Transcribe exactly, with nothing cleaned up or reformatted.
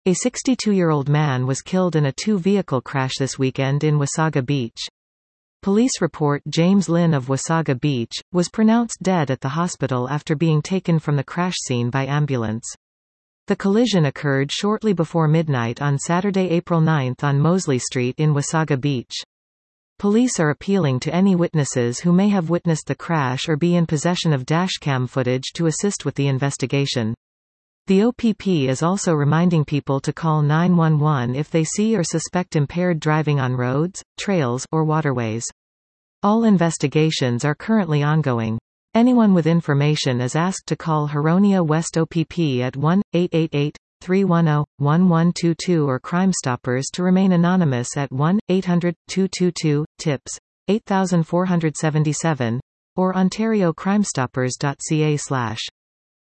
A sixty-two-year-old man was killed in a two-vehicle crash this weekend in Wasaga Beach. Police report James Lynn of Wasaga Beach was pronounced dead at the hospital after being taken from the crash scene by ambulance. The collision occurred shortly before midnight on Saturday, April ninth on Mosley Street in Wasaga Beach. Police are appealing to any witnesses who may have witnessed the crash or be in possession of dashcam footage to assist with the investigation. The O P P is also reminding people to call nine one one if they see or suspect impaired driving on roads, trails, or waterways. All investigations are currently ongoing. Anyone with information is asked to call Huronia West O P P at one eight eight eight, three one zero, one one two two or Crime Stoppers to remain anonymous at one eight hundred, two two two, TIPS, eight four seven seven, or ontario crime stoppers dot c a slash